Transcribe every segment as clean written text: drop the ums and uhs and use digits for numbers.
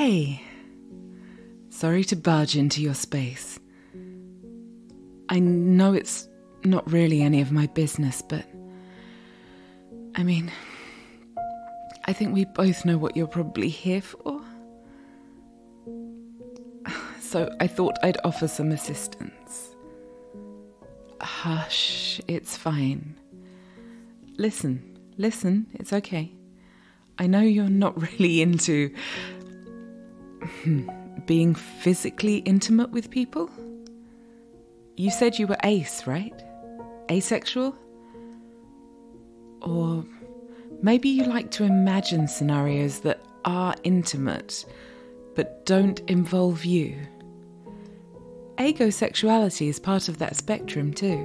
Hey, sorry to barge into your space. I know it's not really any of my business, but I think we both know what you're probably here for. So I thought I'd offer some assistance. Hush, it's fine. Listen, it's okay. I know you're not really into being physically intimate with people. You said you were ace, right? Asexual? Or maybe you like to imagine scenarios that are intimate but don't involve you. Agosexuality is part of that spectrum too.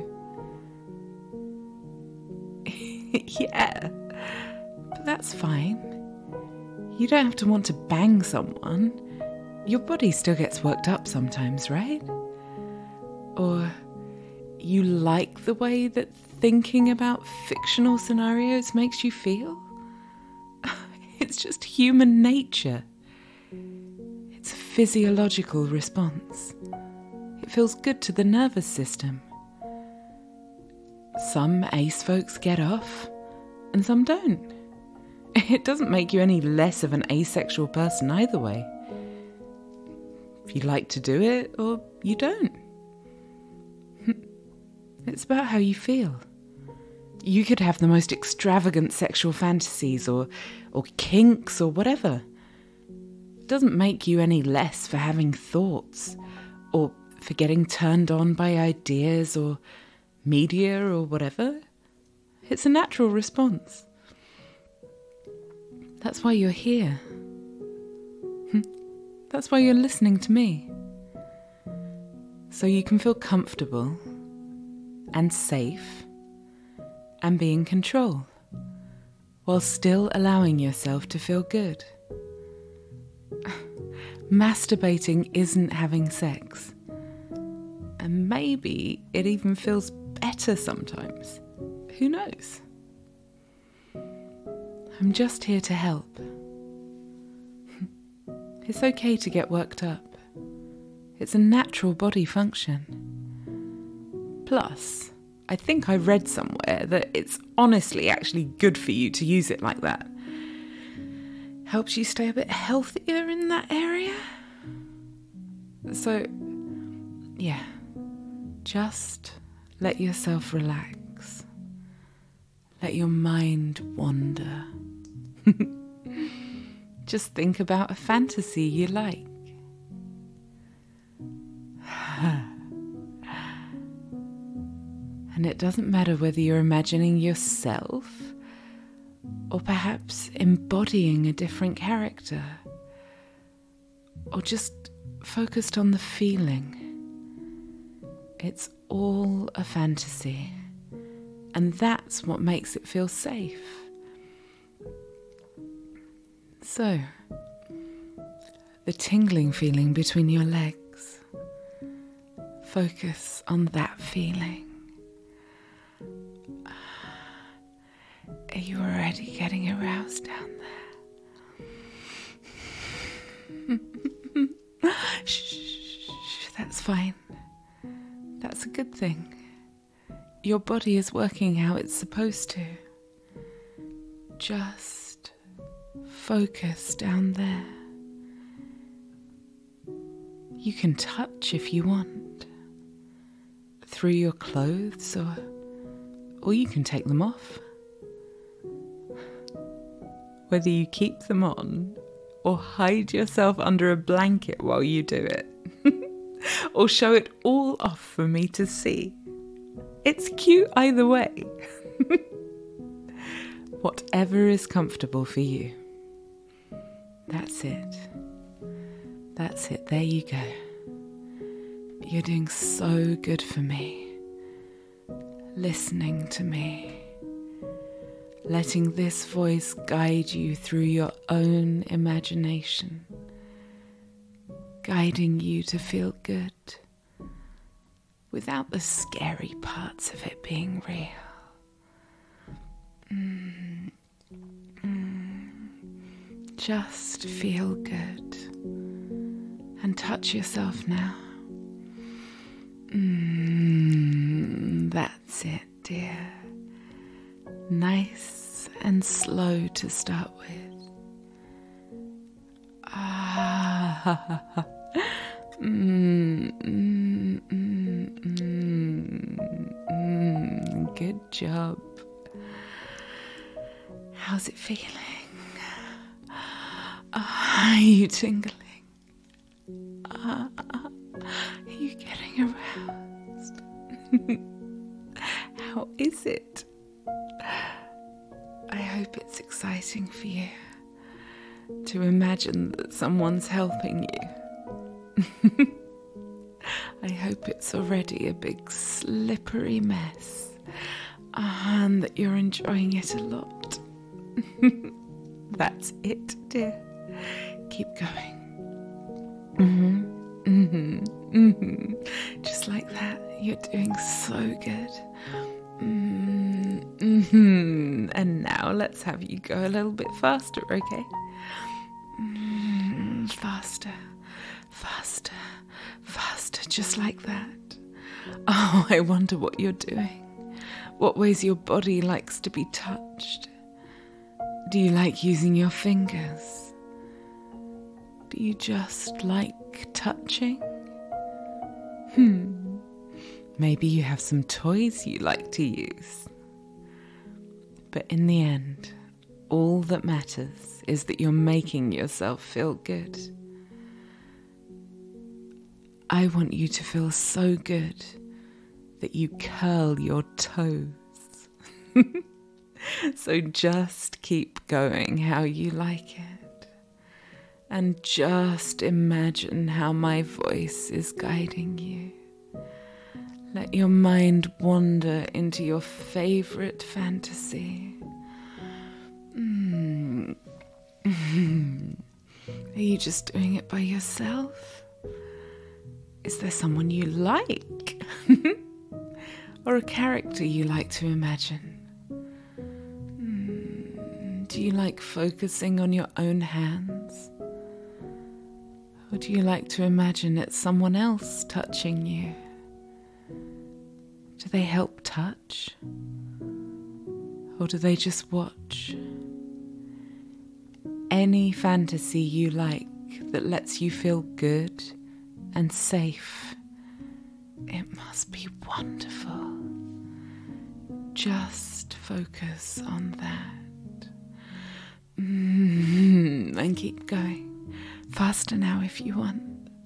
Yeah, but that's fine. You don't have to want to bang someone. Your body still gets worked up sometimes, right? Or you like the way that thinking about fictional scenarios makes you feel? It's just human nature. It's a physiological response. It feels good to the nervous system. Some ace folks get off, and some don't. It doesn't make you any less of an asexual person either way. If you like to do it, or you don't. It's about how you feel. You could have the most extravagant sexual fantasies or kinks or whatever. It doesn't make you any less for having thoughts or for getting turned on by ideas or media or whatever. It's a natural response. That's why you're here. That's why you're listening to me. So you can feel comfortable and safe and be in control while still allowing yourself to feel good. Masturbating isn't having sex. And maybe it even feels better sometimes. Who knows? I'm just here to help. It's okay to get worked up. It's a natural body function. Plus, I think I read somewhere that it's honestly actually good for you to use it like that. Helps you stay a bit healthier in that area. So, yeah, just let yourself relax. Let your mind wander. Just think about a fantasy you like. And it doesn't matter whether you're imagining yourself or perhaps embodying a different character or just focused on the feeling. It's all a fantasy, and that's what makes it feel safe. So, the tingling feeling between your legs. Focus on that feeling. Are you already getting aroused down there? Shh, that's fine. That's a good thing. Your body is working how it's supposed to. Just focus down there. You can touch if you want. Through your clothes or you can take them off. Whether you keep them on or hide yourself under a blanket while you do it. Or show it all off for me to see. It's cute either way. Whatever is comfortable for you. That's it. That's it. There you go. You're doing so good for me. Listening to me. Letting this voice guide you through your own imagination. Guiding you to feel good. Without the scary parts of it being real. Just feel good. touch yourself now. That's it, dear. Nice and slow to start with. Good job. How's it feeling? Are you tingling? Are you getting aroused? How is it? I hope it's exciting for you to imagine that someone's helping you. I hope it's already a big slippery mess and that you're enjoying it a lot. That's it, dear. Keep going. Just like that. You're doing so good. And now let's have you go a little bit faster, okay? Faster, faster, faster, just like that. Oh, I wonder what you're doing. What ways your body likes to be touched. Do you like using your fingers? Do you just like touching? Maybe you have some toys you like to use. But in the end, all that matters is that you're making yourself feel good. I want you to feel so good that you curl your toes. So just keep going how you like it. And just imagine how my voice is guiding you. Let your mind wander into your favorite fantasy. Are you just doing it by yourself? Is there someone you like? Or a character you like to imagine? Do you like focusing on your own hands? Or do you like to imagine it's someone else touching you? Do they help touch? Or do they just watch? Any fantasy you like that lets you feel good and safe, it must be wonderful. Just focus on that. And keep going. Faster now if you want.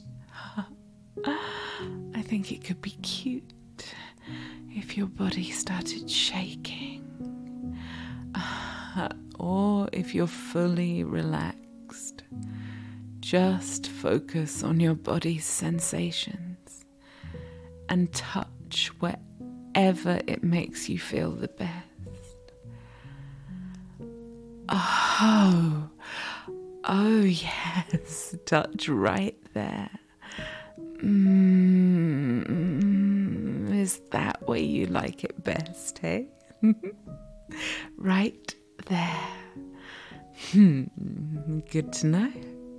I think it could be cute if your body started shaking. Or if you're fully relaxed. Just focus on your body's sensations and touch wherever it makes you feel the best. Oh yes, touch right there. Is that where you like it best, hey? Right there. Good to know.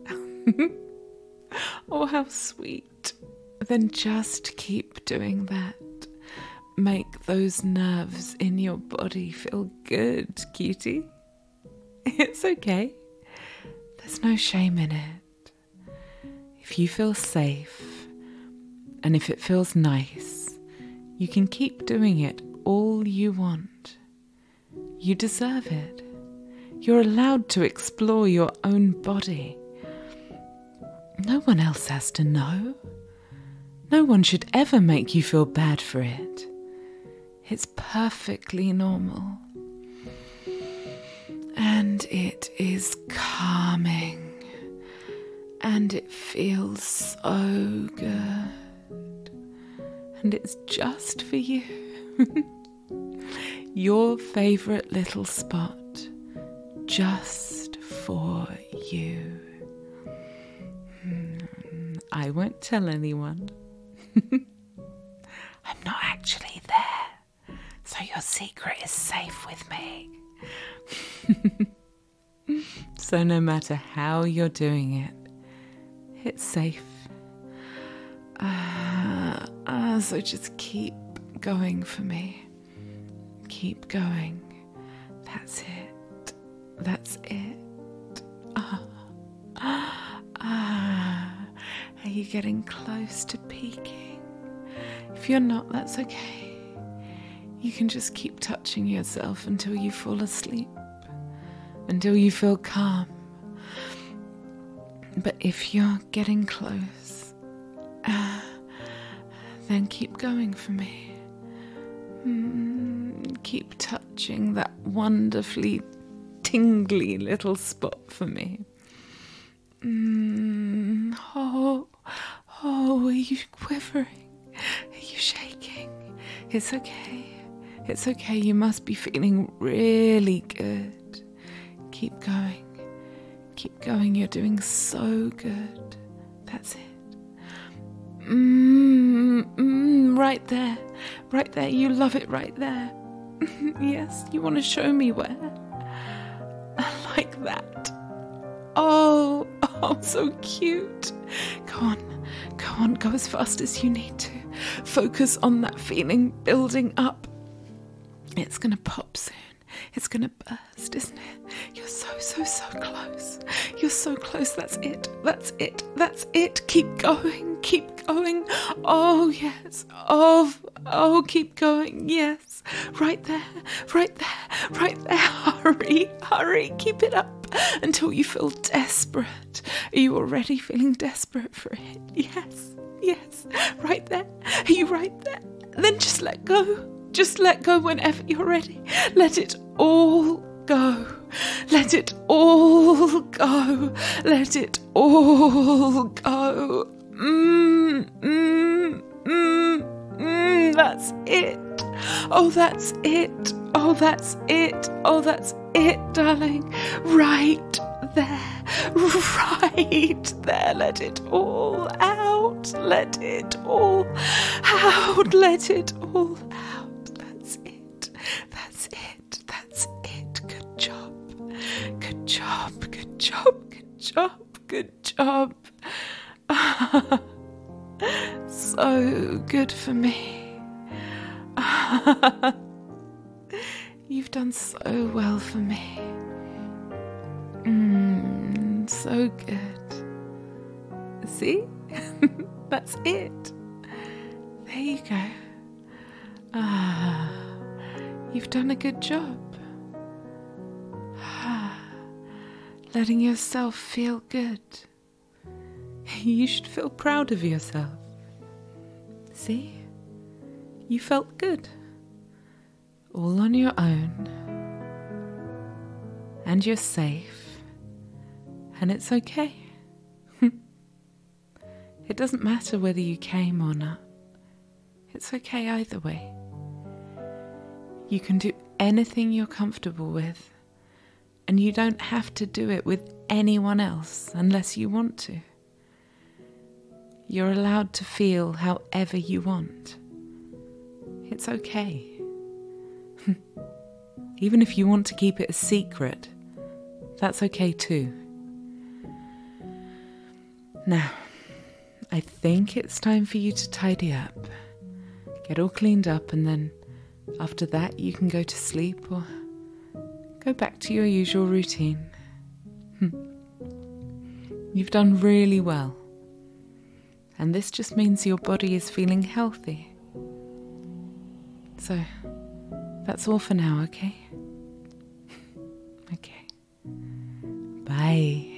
Oh, how sweet. Then just keep doing that. Make those nerves in your body feel good, cutie. It's okay. There's no shame in it. If you feel safe and if it feels nice, you can keep doing it all you want. You deserve it. You're allowed to explore your own body. No one else has to know. No one should ever make you feel bad for it. It's perfectly normal. And it is calming. And it feels so good. And it's just for you. Your favourite little spot. Just for you. I won't tell anyone. I'm not actually there, so your secret is safe with me. So no matter how you're doing it, it's safe So just keep going for me. Keep going. That's it. That's it. Are you getting close to peaking? If you're not, that's okay. You can just keep touching yourself until you fall asleep, until you feel calm. But if you're getting close, then keep going for me. Keep touching that wonderfully tingly little spot for me. Oh, are you quivering? Are you shaking? It's okay. It's okay. You must be feeling really good. Keep going. Keep going. You're doing so good. That's it. Right there. Right there. You love it right there. Yes, you want to show me where? Like that. Oh, so cute. Go on, go as fast as you need to. Focus on that feeling building up. It's gonna pop soon. It's gonna burst, isn't it? You're so close. You're so close. That's it. That's it. That's it. Keep going. Keep going. Oh, yes. Oh, keep going. Yes. Right there. Right there. Right there. Hurry. Keep it up until you feel desperate. Are you already feeling desperate for it? Yes. Right there. Are you right there? Then just let go. Just let go whenever you're ready. Let it all go. Let it all go. Let it all go. That's it. Oh, that's it. Oh, that's it. Oh, that's it, darling. Right there. Right there. Let it all out. Let it all out. Let it all out. That's it. That's it. That's it. Good job. Good job. Good job. Good job. Good job. So good for me. You've done so well for me. So good. See? That's it. There you go. You've done a good job. Letting yourself feel good. You should feel proud of yourself. See? You felt good. All on your own. And you're safe. And it's okay. It doesn't matter whether you came or not. It's okay either way. You can do anything you're comfortable with, and you don't have to do it with anyone else unless you want to. You're allowed to feel however you want. It's okay. Even if you want to keep it a secret, that's okay too. Now, I think it's time for you to tidy up. Get all cleaned up, and then after that you can go to sleep or go back to your usual routine. You've done really well. And this just means your body is feeling healthy. So, that's all for now, okay? Okay. Bye.